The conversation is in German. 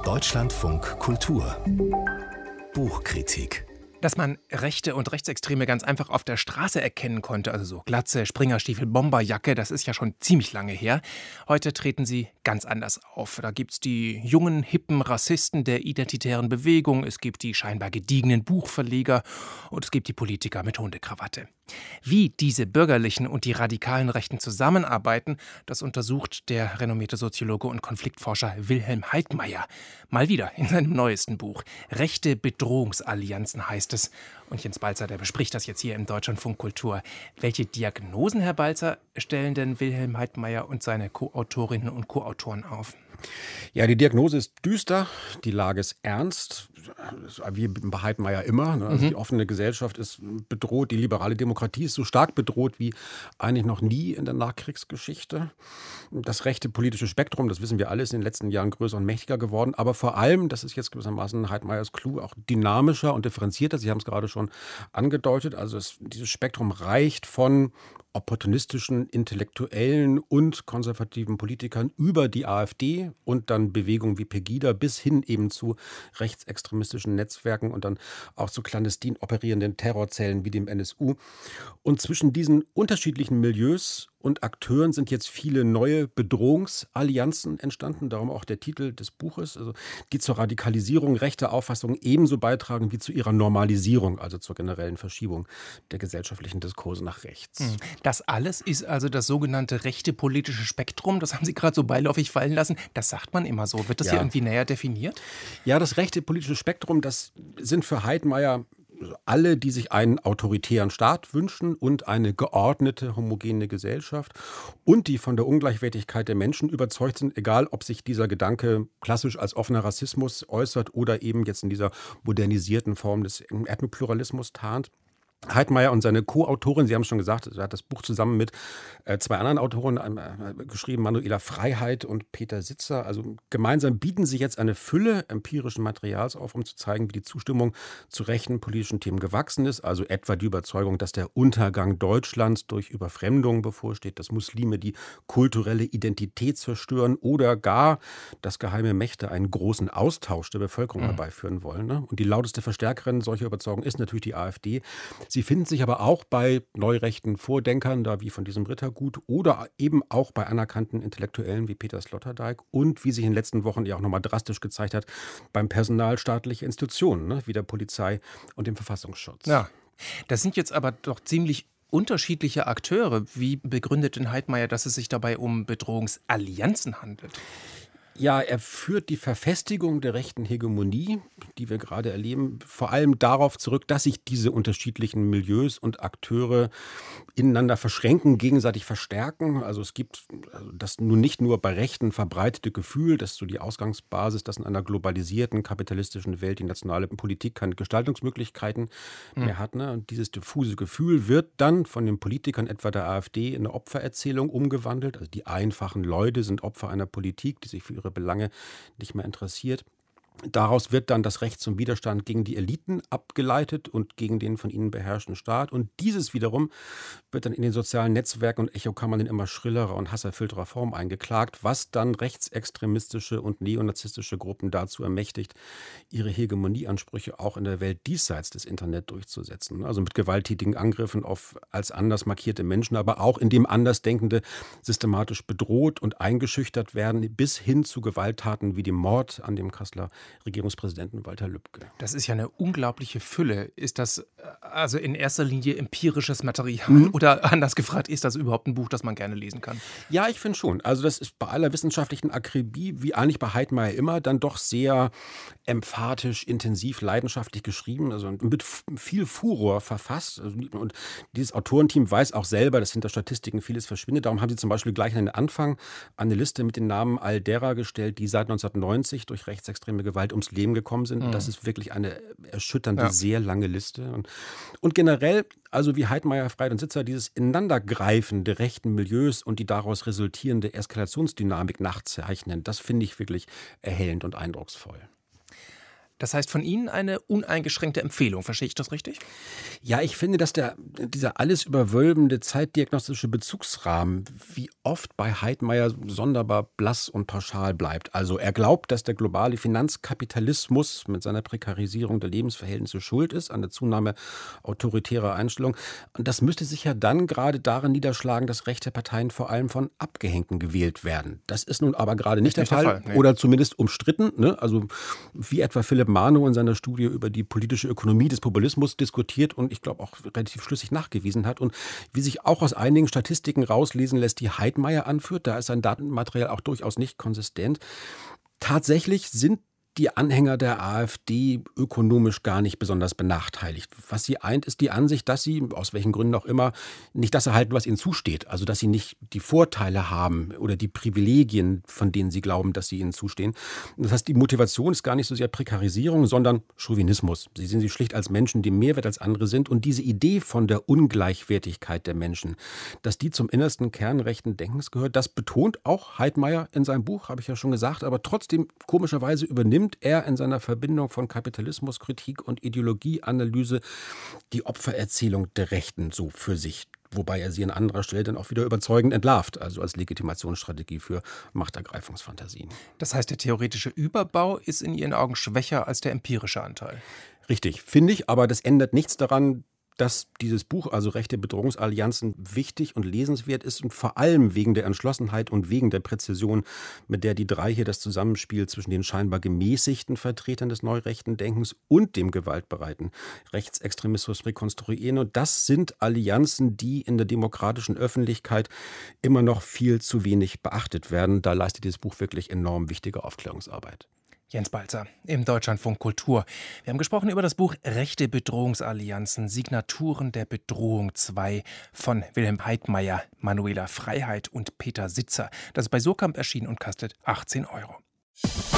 Deutschlandfunk Kultur Buchkritik. Dass man Rechte und Rechtsextreme ganz einfach auf der Straße erkennen konnte, also so Glatze, Springerstiefel, Bomberjacke, das ist ja schon ziemlich lange her. Heute treten sie ganz anders auf. Da gibt's die jungen, hippen Rassisten der identitären Bewegung, es gibt die scheinbar gediegenen Buchverleger und es gibt die Politiker mit Hundekrawatte. Wie diese bürgerlichen und die radikalen Rechten zusammenarbeiten, das untersucht der renommierte Soziologe und Konfliktforscher Wilhelm Heidmayr. Mal wieder in seinem neuesten Buch. Rechte Bedrohungsallianzen heißt es. Und Jens Balzer, der bespricht das jetzt hier im Deutschlandfunk Kultur. Welche Diagnosen, Herr Balzer, stellen denn Wilhelm Heidmayr und seine Co-Autorinnen und Co-Autoren auf? Ja, die Diagnose ist düster, die Lage ist ernst, wie bei Heidmayr immer. Also die offene Gesellschaft ist bedroht, die liberale Demokratie ist so stark bedroht wie eigentlich noch nie in der Nachkriegsgeschichte. Das rechte politische Spektrum, das wissen wir alle, ist in den letzten Jahren größer und mächtiger geworden. Aber vor allem, das ist jetzt gewissermaßen Heidmayrs Clou, auch dynamischer und differenzierter. Sie haben es gerade schon angedeutet. Also dieses Spektrum reicht von opportunistischen, intellektuellen und konservativen Politikern über die AfD und dann Bewegungen wie Pegida bis hin eben zu rechtsextremistischen Netzwerken und dann auch zu clandestin operierenden Terrorzellen wie dem NSU. Und zwischen diesen unterschiedlichen Milieus und Akteuren sind jetzt viele neue Bedrohungsallianzen entstanden, darum auch der Titel des Buches, also die zur Radikalisierung rechter Auffassungen ebenso beitragen wie zu ihrer Normalisierung, also zur generellen Verschiebung der gesellschaftlichen Diskurse nach rechts. Das alles ist also das sogenannte rechte politische Spektrum, das haben Sie gerade so beiläufig fallen lassen. Das sagt man immer so. Wird das hier irgendwie näher definiert? Ja, das rechte politische Spektrum, das sind für Heidmayr alle, die sich einen autoritären Staat wünschen und eine geordnete, homogene Gesellschaft und die von der Ungleichwertigkeit der Menschen überzeugt sind, egal ob sich dieser Gedanke klassisch als offener Rassismus äußert oder eben jetzt in dieser modernisierten Form des Ethnopluralismus tarnt. Heidmayr und seine Co-Autorin, Sie haben es schon gesagt, er hat das Buch zusammen mit zwei anderen Autoren geschrieben, Manuela Freiheit und Peter Sitzer. Also gemeinsam bieten sie jetzt eine Fülle empirischen Materials auf, um zu zeigen, wie die Zustimmung zu rechten politischen Themen gewachsen ist. Also etwa die Überzeugung, dass der Untergang Deutschlands durch Überfremdung bevorsteht, dass Muslime die kulturelle Identität zerstören oder gar, dass geheime Mächte einen großen Austausch der Bevölkerung herbeiführen wollen. Und die lauteste Verstärkerin solcher Überzeugung ist natürlich die AfD. Sie finden sich aber auch bei neurechten Vordenkern, da wie von diesem Rittergut, oder eben auch bei anerkannten Intellektuellen wie Peter Sloterdijk und, wie sich in den letzten Wochen ja auch nochmal drastisch gezeigt hat, beim Personal staatlicher Institutionen, wie der Polizei und dem Verfassungsschutz. Ja, das sind jetzt aber doch ziemlich unterschiedliche Akteure. Wie begründet denn Heidmayr, dass es sich dabei um Bedrohungsallianzen handelt? Ja, er führt die Verfestigung der rechten Hegemonie, die wir gerade erleben, vor allem darauf zurück, dass sich diese unterschiedlichen Milieus und Akteure ineinander verschränken, gegenseitig verstärken. Also es gibt das nun nicht nur bei Rechten verbreitete Gefühl, dass so die Ausgangsbasis, dass in einer globalisierten kapitalistischen Welt die nationale Politik keine Gestaltungsmöglichkeiten mehr hat. Und dieses diffuse Gefühl wird dann von den Politikern etwa der AfD in eine Opfererzählung umgewandelt. Also die einfachen Leute sind Opfer einer Politik, die sich für ihre Belange nicht mehr interessiert. Daraus wird dann das Recht zum Widerstand gegen die Eliten abgeleitet und gegen den von ihnen beherrschten Staat. Und dieses wiederum wird dann in den sozialen Netzwerken und Echokammern in immer schrillerer und hasserfüllterer Form eingeklagt, was dann rechtsextremistische und neonazistische Gruppen dazu ermächtigt, ihre Hegemonieansprüche auch in der Welt diesseits des Internet durchzusetzen. Also mit gewalttätigen Angriffen auf als anders markierte Menschen, aber auch indem Andersdenkende systematisch bedroht und eingeschüchtert werden, bis hin zu Gewalttaten wie dem Mord an dem Kasseler Regierungspräsidenten Walter Lübcke. Das ist ja eine unglaubliche Fülle. Ist das also in erster Linie empirisches Material oder anders gefragt, ist das überhaupt ein Buch, das man gerne lesen kann? Ja, ich finde schon. Also das ist bei aller wissenschaftlichen Akribie, wie eigentlich bei Heidmayr immer, dann doch sehr emphatisch, intensiv, leidenschaftlich geschrieben, also mit viel Furor verfasst. Und dieses Autorenteam weiß auch selber, dass hinter Statistiken vieles verschwindet. Darum haben sie zum Beispiel gleich an den Anfang eine Liste mit den Namen all derer gestellt, die seit 1990 durch rechtsextreme Gewalt ums Leben gekommen sind. Das ist wirklich eine erschütternde, sehr lange Liste. Und generell, also wie Heidmayr, Freiheit und Sitzer, dieses Ineinandergreifen der rechten Milieus und die daraus resultierende Eskalationsdynamik nachzeichnen, das finde ich wirklich erhellend und eindrucksvoll. Das heißt von Ihnen eine uneingeschränkte Empfehlung, verstehe ich das richtig? Ja, ich finde, dass dieser alles überwölbende zeitdiagnostische Bezugsrahmen wie oft bei Heidmeier sonderbar blass und pauschal bleibt. Also er glaubt, dass der globale Finanzkapitalismus mit seiner Prekarisierung der Lebensverhältnisse schuld ist an der Zunahme autoritärer Einstellungen. Und das müsste sich ja dann gerade darin niederschlagen, dass rechte Parteien vor allem von Abgehängten gewählt werden. Das ist nun aber gerade nicht der Fall, nee. Oder zumindest umstritten. Ne? Also wie etwa Philipp Manow in seiner Studie über die politische Ökonomie des Populismus diskutiert und ich glaube auch relativ schlüssig nachgewiesen hat. Und wie sich auch aus einigen Statistiken rauslesen lässt, die Heidmeier anführt, da ist sein Datenmaterial auch durchaus nicht konsistent. Tatsächlich sind die Anhänger der AfD ökonomisch gar nicht besonders benachteiligt. Was sie eint, ist die Ansicht, dass sie, aus welchen Gründen auch immer, nicht das erhalten, was ihnen zusteht. Also, dass sie nicht die Vorteile haben oder die Privilegien, von denen sie glauben, dass sie ihnen zustehen. Das heißt, die Motivation ist gar nicht so sehr Prekarisierung, sondern Chauvinismus. Sie sehen sich schlicht als Menschen, die mehr wert als andere sind. Und diese Idee von der Ungleichwertigkeit der Menschen, dass die zum innersten Kern rechten Denkens gehört, das betont auch Heidmeier in seinem Buch, habe ich ja schon gesagt. Aber trotzdem, komischerweise, übernimmt er in seiner Verbindung von Kapitalismuskritik und Ideologieanalyse die Opfererzählung der Rechten so für sich. Wobei er sie an anderer Stelle dann auch wieder überzeugend entlarvt, also als Legitimationsstrategie für Machtergreifungsfantasien. Das heißt, der theoretische Überbau ist in Ihren Augen schwächer als der empirische Anteil. Richtig, finde ich, aber das ändert nichts daran, dass dieses Buch, also Rechte Bedrohungsallianzen, wichtig und lesenswert ist und vor allem wegen der Entschlossenheit und wegen der Präzision, mit der die drei hier das Zusammenspiel zwischen den scheinbar gemäßigten Vertretern des neurechten Denkens und dem gewaltbereiten Rechtsextremismus rekonstruieren. Und das sind Allianzen, die in der demokratischen Öffentlichkeit immer noch viel zu wenig beachtet werden. Da leistet dieses Buch wirklich enorm wichtige Aufklärungsarbeit. Jens Balzer im Deutschlandfunk Kultur. Wir haben gesprochen über das Buch Rechte Bedrohungsallianzen, Signaturen der Bedrohung 2 von Wilhelm Heidmeier, Manuela Freiheit und Peter Sitzer. Das ist bei Surkamp erschienen und kostet 18 €.